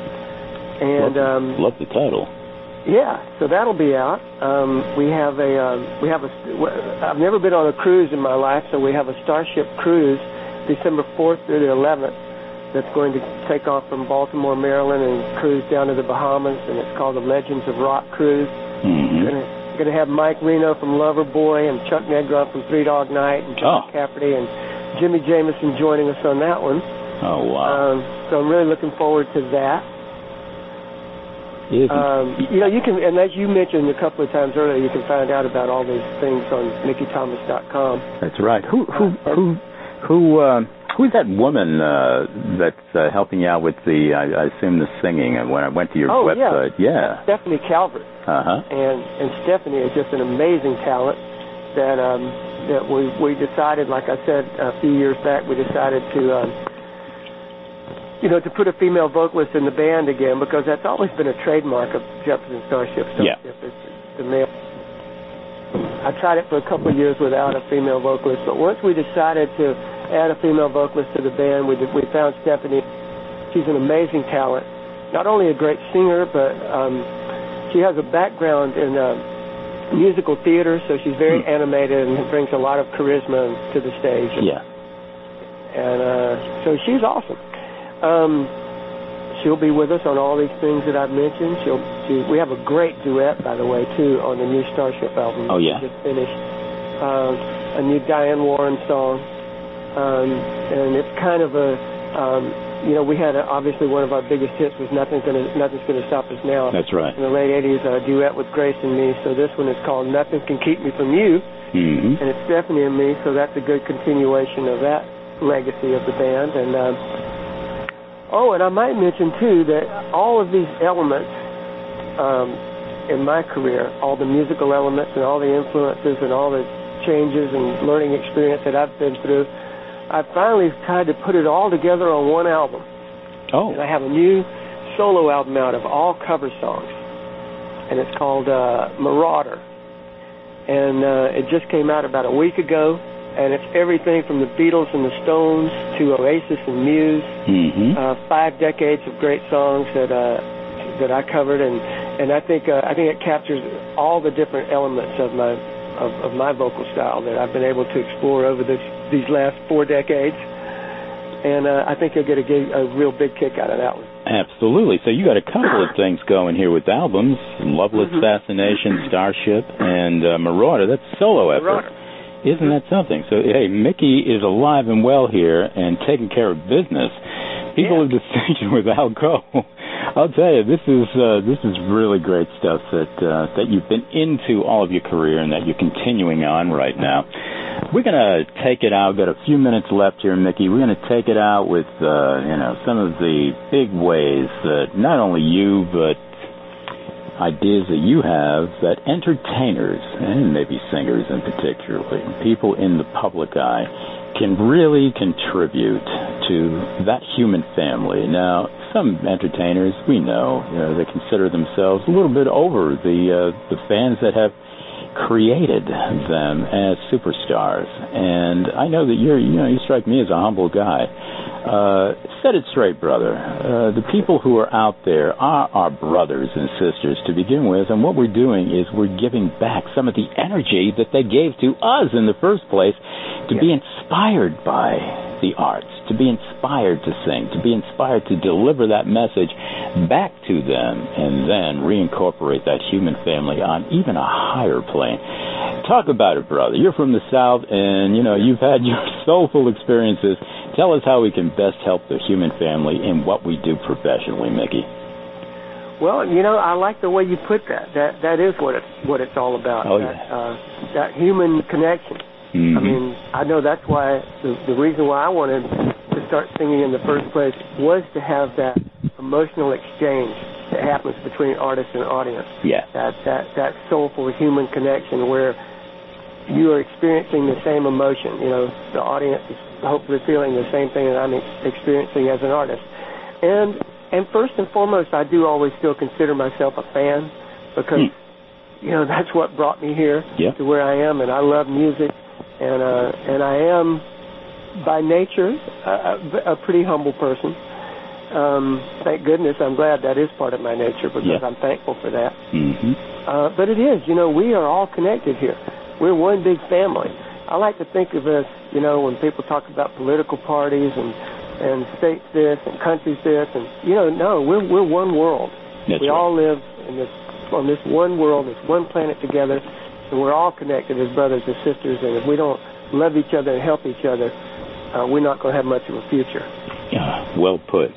And love, um, love the title. Yeah, so that'll be out. Um, we have a um, we have a. I've never been on a cruise in my life, so we have a Starship cruise, December fourth through the eleventh, that's going to take off from Baltimore, Maryland, and cruise down to the Bahamas, and it's called the Legends of Rock Cruise. Mm-hmm. We're going to have Mike Reno from Loverboy and Chuck Negron from Three Dog Night and John oh. Cafferty and Jimmy Jamison joining us on that one. Oh wow! Um, so I'm really looking forward to that. Um, you know, you can, and as you mentioned a couple of times earlier, you can find out about all these things on Mickey Thomas dot com. That's right. Who who who who uh, who's that woman uh, that's uh, helping you out with the? I, I assume the singing. And when I went to your oh, website, yeah, yeah. Stephanie Calvert. Uh huh. And and Stephanie is just an amazing talent that um, that we we decided, like I said a few years back, we decided to. Um, You know, to put a female vocalist in the band again, because that's always been a trademark of Jefferson Starship. Yeah. It's the male. I tried it for a couple of years without a female vocalist, but once we decided to add a female vocalist to the band, we did, we found Stephanie. She's an amazing talent. Not only a great singer, but um, she has a background in uh, musical theater, so she's very mm. animated and brings a lot of charisma to the stage. Yeah. And uh, so she's awesome. Um, she'll be with us on all these things that I've mentioned. She'll, she, we have a great duet, by the way, too, on the new Starship album. Oh, yeah. We just finished uh, a new Diane Warren song. Um, and it's kind of a, um, you know, we had a, obviously one of our biggest hits was Nothing's Gonna, Nothing's Gonna Stop Us Now. That's right. In the late eighties, a duet with Grace and me. So this one is called Nothing Can Keep Me From You. Mm-hmm. And it's Stephanie and me, so that's a good continuation of that legacy of the band. And, um, Oh, and I might mention, too, that all of these elements um, in my career, all the musical elements and all the influences and all the changes and learning experience that I've been through, I finally tried to put it all together on one album. Oh. And I have a new solo album out of all cover songs, and it's called uh, Marauder. And uh, it just came out about a week ago. And it's everything from the Beatles and the Stones to Oasis and Muse. Mm-hmm. Uh, five decades of great songs that uh, that I covered, and and I think uh, I think it captures all the different elements of my of, of my vocal style that I've been able to explore over this these last four decades. And uh, I think you'll get a, a real big kick out of that one. Absolutely. So you got a couple of things going here with albums: Loveless mm-hmm. Fascination, Starship, and uh, Marauder. That's a solo effort. Marauder. Isn't that something? So, hey, Mickey is alive and well here and taking care of business. People yeah. of distinction with Al Coe. I'll tell you, this is uh, this is really great stuff that uh, that you've been into all of your career and that you're continuing on right now. We're going to take it out. We've got a few minutes left here, Mickey. We're going to take it out with uh, you know some of the big ways that not only you but ideas that you have that entertainers, and maybe singers in particular, people in the public eye, can really contribute to that human family. Now, some entertainers, we know, you know, they consider themselves a little bit over the uh, the fans that have created them as superstars. And I know that you're, you know, you strike me as a humble guy. Uh, set it straight, brother. Uh, the people who are out there are our brothers and sisters to begin with, and what we're doing is we're giving back some of the energy that they gave to us in the first place to yeah. be inspired by the arts, to be inspired to sing, to be inspired to deliver that message back to them, and then reincorporate that human family on even a higher plane. Talk about it, brother. You're from the South, and, you know, you've had your soulful experiences. Tell us how we can best help the human family in what we do professionally, Mickey. Well, you know, I like the way you put that. That that is what it's what it's all about. Oh, that, yeah. uh, that human connection. Mm-hmm. I mean, I know that's why the, the reason why I wanted to start singing in the first place was to have that emotional exchange that happens between artist and audience. Yeah. That that that soulful human connection where you are experiencing the same emotion. You know, the audience is hopefully feeling the same thing that I'm ex- experiencing as an artist. And and first and foremost, I do always still consider myself a fan because, hmm. you know, that's what brought me here yeah. to where I am. And I love music. And uh, and I am, by nature, a, a pretty humble person. Um, thank goodness. I'm glad that is part of my nature because yeah. I'm thankful for that. Mm-hmm. Uh, but it is. You know, we are all connected here. We're one big family. I like to think of us, you know, when people talk about political parties and, and states this and countries this, and, you know, no, we're we're one world. That's we right. all live in this on this one world, this one planet together, and we're all connected as brothers and sisters, and if we don't love each other and help each other, uh, we're not going to have much of a future. Yeah, well put.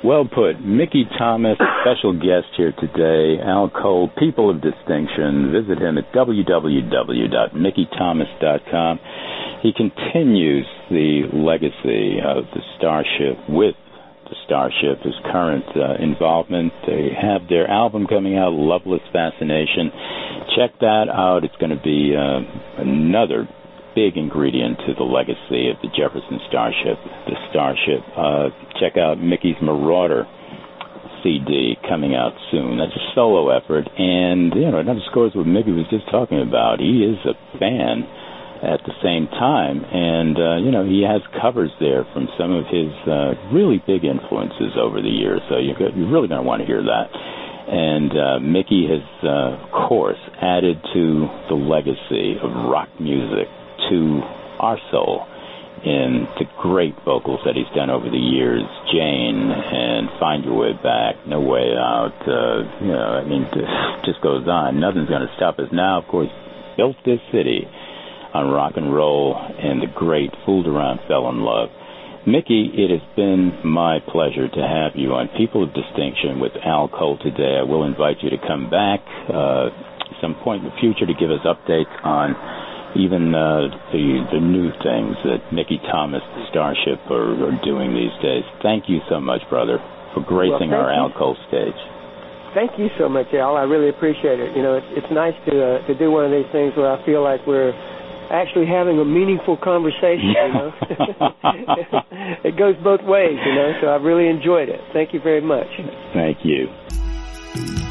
Well put. Mickey Thomas, special guest here today. Al Cole, People of Distinction. Visit him at w w w dot mickey thomas dot com. He continues the legacy of the Starship with the Starship, his current uh, involvement. They have their album coming out, Loveless Fascination. Check that out. It's going to be uh, another big ingredient to the legacy of the Jefferson Starship, the Starship. Uh, check out Mickey's Marauder C D coming out soon. That's a solo effort, and you know it underscores what Mickey was just talking about. He is a fan at the same time, and uh, you know he has covers there from some of his uh, really big influences over the years. So you're, you're really going to want to hear that. And uh, Mickey has, uh, of course, added to the legacy of rock music to our soul in the great vocals that he's done over the years, Jane and Find Your Way Back, No Way Out, uh, you know, I mean, it just goes on. Nothing's going to stop us now. Of course, built this city on rock and roll and the great Fooled Around, Fell in Love. Mickey, it has been my pleasure to have you on People of Distinction with Al Cole today. I will invite you to come back uh, some point in the future to give us updates on even uh, the the new things that Mickey Thomas, the Starship, are, are doing these days. Thank you so much, brother, for gracing well, our Al Cole stage. Thank you so much, Al. I really appreciate it. You know, it's, it's nice to uh, to do one of these things where I feel like we're actually having a meaningful conversation, you know. It goes both ways, you know, so I've really enjoyed it. Thank you very much. Thank you.